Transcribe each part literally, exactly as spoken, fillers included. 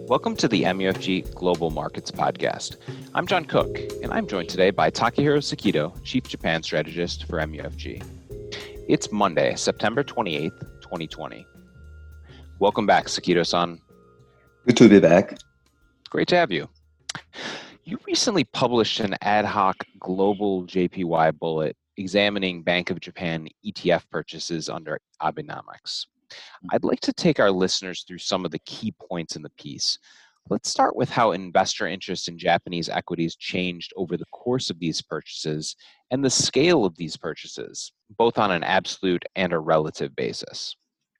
Welcome to the M U F G Global Markets Podcast. I'm John Cook, and I'm joined today by Takahiro Sakido, Chief Japan Strategist for M U F G. It's Monday, September twenty-eighth, twenty twenty. Welcome back, Sakido-san. Good to be back. Great to have you. You recently published an ad hoc global J P Y bullet examining Bank of Japan E T F purchases under Abenomics. I'd like to take our listeners through some of the key points in the piece. Let's start with how investor interest in Japanese equities changed over the course of these purchases and the scale of these purchases, both on an absolute and a relative basis.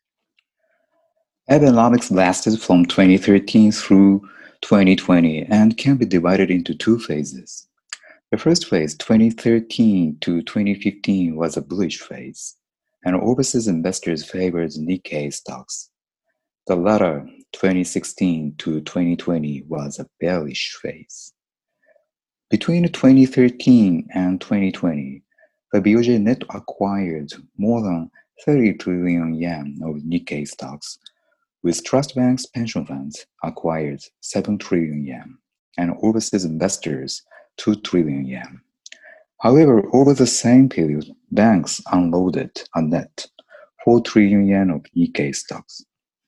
Abenomics lasted from twenty thirteen through twenty twenty and can be divided into two phases. The first phase, twenty thirteen to twenty fifteen, was a bullish phase, and overseas investors favored Nikkei stocks. The latter, twenty sixteen to twenty twenty, was a bearish phase. Between twenty thirteen and twenty twenty, the B O J net acquired more than thirty trillion yen of Nikkei stocks, with trust banks pension funds acquired seven trillion yen, and overseas investors two trillion yen. However, over the same period, banks unloaded a net four trillion yen of Nikkei stocks.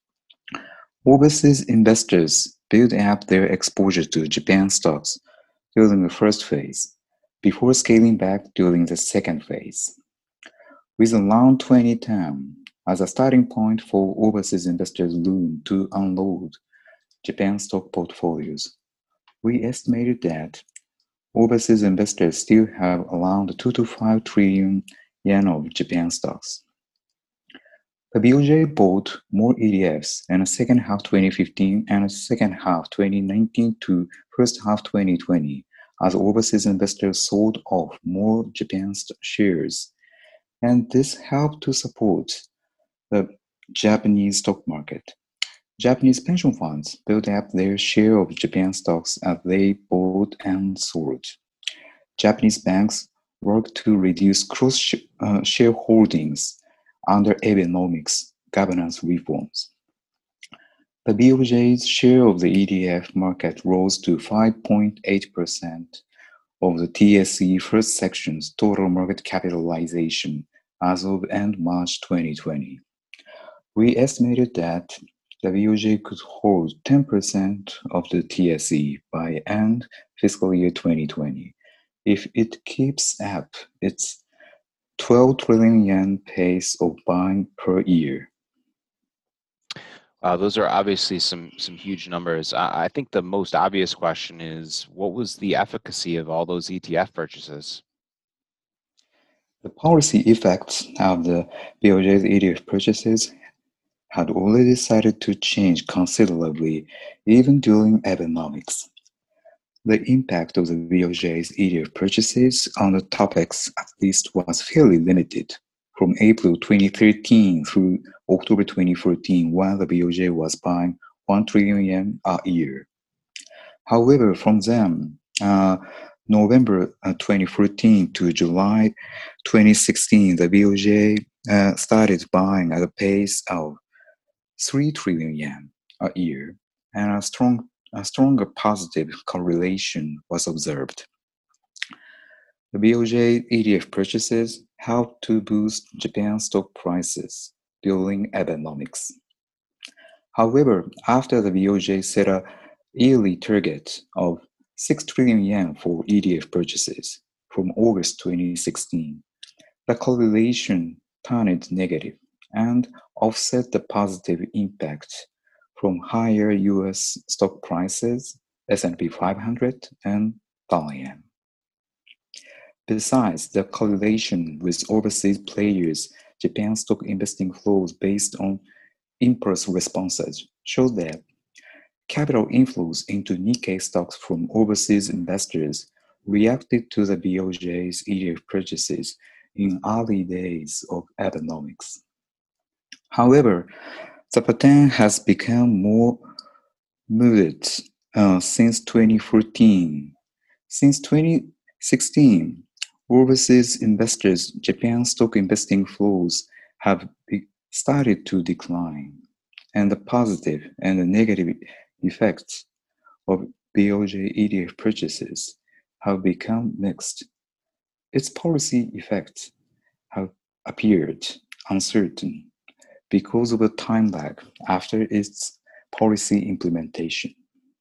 Overseas investors built up their exposure to Japan stocks during the first phase, before scaling back during the second phase. With around twenty ten as a starting point for overseas investors loom to unload Japan stock portfolios, we estimated that overseas investors still have around two to five trillion yen of Japan stocks. The B O J bought more E T Fs in the second half twenty fifteen and second half twenty nineteen to first half twenty twenty as overseas investors sold off more Japan shares, and this helped to support the Japanese stock market. Japanese pension funds built up their share of Japan stocks as they bought and sold. Japanese banks worked to reduce cross-shareholdings under Abenomics governance reforms. The B O J's share of the E T F market rose to five point eight percent of the T S E first section's total market capitalization as of end March twenty twenty. We estimated that the B O J could hold ten percent of the T S E by end fiscal year twenty twenty if it keeps up its twelve trillion yen pace of buying per year. Wow, those are obviously some some huge numbers. I, I think the most obvious question is, what was the efficacy of all those E T F purchases? The policy effects of the B O J's E T F purchases had already started to change considerably even during Abenomics. The impact of the B O J's E T F purchases on the topics at least was fairly limited from April twenty thirteen through October twenty fourteen, while the B O J was buying one trillion yen a year. However, from then, uh, November uh, twenty fourteen to July twenty sixteen, the B O J uh, started buying at a pace of three trillion yen a year, and a strong, a stronger positive correlation was observed. The B O J E T F purchases helped to boost Japan stock prices during Abenomics. However, after the B O J set a yearly target of six trillion yen for E T F purchases from August twenty sixteen, the correlation turned negative and offset the positive impact from higher U S stock prices, S and P five hundred, and dollar yen. Besides, the correlation with overseas players' Japan stock investing flows based on impulse responses showed that capital inflows into Nikkei stocks from overseas investors reacted to the B O J's E T F purchases in early days of Abenomics. However, the pattern has become more muted uh, since twenty fourteen. Since twenty sixteen, overseas investors' Japan stock investing flows have be- started to decline, and the positive and the negative effects of B O J E T F purchases have become mixed. Its policy effects have appeared uncertain because of a time lag after its policy implementation.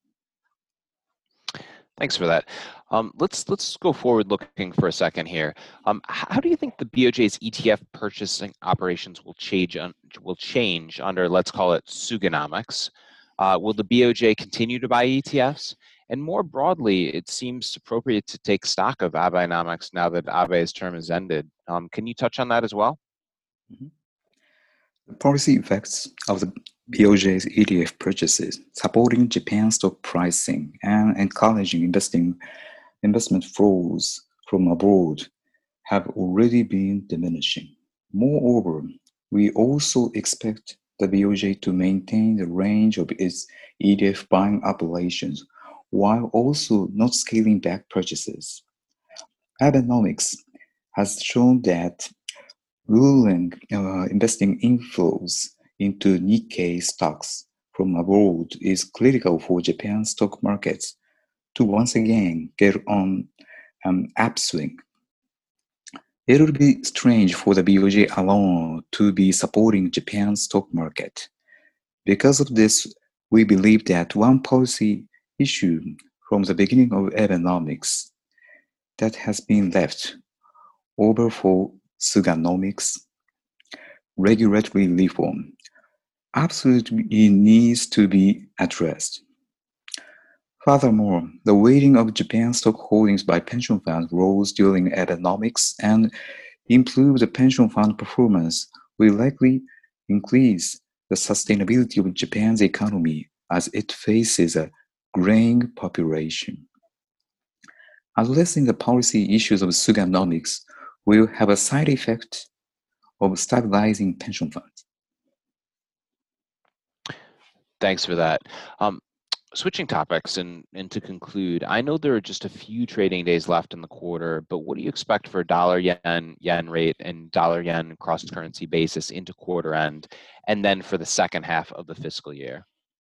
Thanks for that. Um, let's let's go forward looking for a second here. Um, how do you think the B O J's E T F purchasing operations will change un, will change under, let's call it, Suganomics? Uh, will the B O J continue to buy E T Fs? And more broadly, it seems appropriate to take stock of Abenomics now that Abe's term has ended. Um, can you touch on that as well? Mm-hmm. The policy effects of the B O J's E T F purchases, supporting Japan's stock pricing and encouraging investing investment flows from abroad, have already been diminishing. Moreover, we also expect the B O J to maintain the range of its E T F buying operations while also not scaling back purchases. Abenomics has shown that ruling uh, investing inflows into Nikkei stocks from abroad is critical for Japan's stock markets to once again get on an upswing. It would be strange for the B O J alone to be supporting Japan's stock market. Because of this, we believe that one policy issue from the beginning of Abenomics that has been left over for Suganomics, regulatory reform, absolutely needs to be addressed. Furthermore, the weighting of Japan's stock holdings by pension funds rose during Abenomics, and improved pension fund performance will likely increase the sustainability of Japan's economy as it faces a graying population. Addressing the policy issues of Suganomics will have a side effect of stabilizing pension funds. Thanks for that. Um, switching topics and, and to conclude, I know there are just a few trading days left in the quarter, but what do you expect for dollar yen, yen rate, and dollar yen cross currency basis into quarter end, and then for the second half of the fiscal year?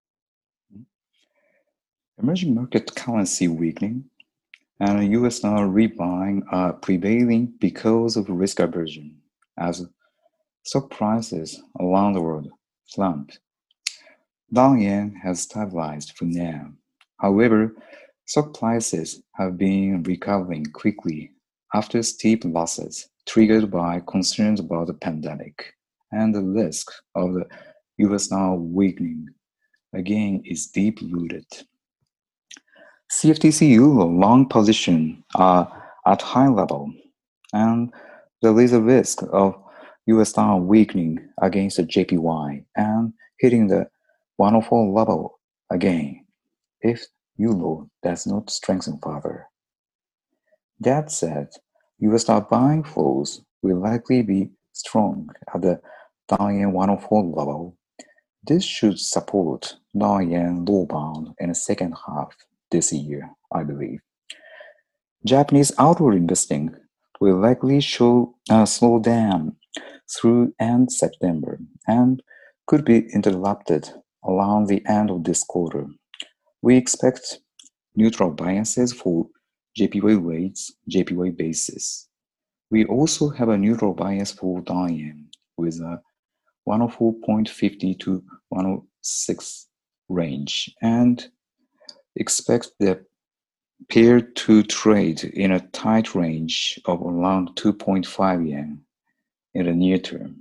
Emerging market currency weakening and U S dollar rebuying are prevailing because of risk aversion as stock prices around the world slump. Dollar yen has stabilized for now. However, stock prices have been recovering quickly after steep losses triggered by concerns about the pandemic, and the risk of the U S dollar weakening again is deep-rooted. C F T C Euro long position are at high level, and there is a risk of U S dollar weakening against the J P Y and hitting the one oh four level again if euro does not strengthen further. That said, U S dollar buying flows will likely be strong at the dollar yen one oh four level. This should support dollar yen low bound in the second half this year, I believe. Japanese outward investing will likely show uh, slow down through end September and could be interrupted around the end of this quarter. We expect neutral biases for J P Y rates, J P Y basis. We also have a neutral bias for dollar yen with a one oh four point five zero to one oh six range, and expect the pair to trade in a tight range of around two point five yen in the near term.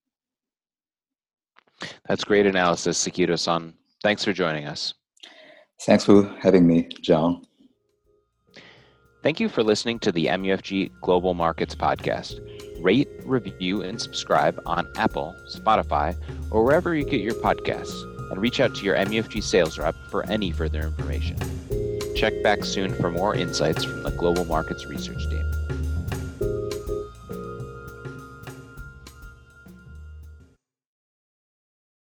That's great analysis, Sekito-san. Thanks for joining us. Thanks for having me, John. Thank you for listening to the M U F G Global Markets Podcast. Rate, review, and subscribe on Apple, Spotify, or wherever you get your podcasts, and reach out to your M U F G sales rep for any further information. Check back soon for more insights from the Global Markets Research Team.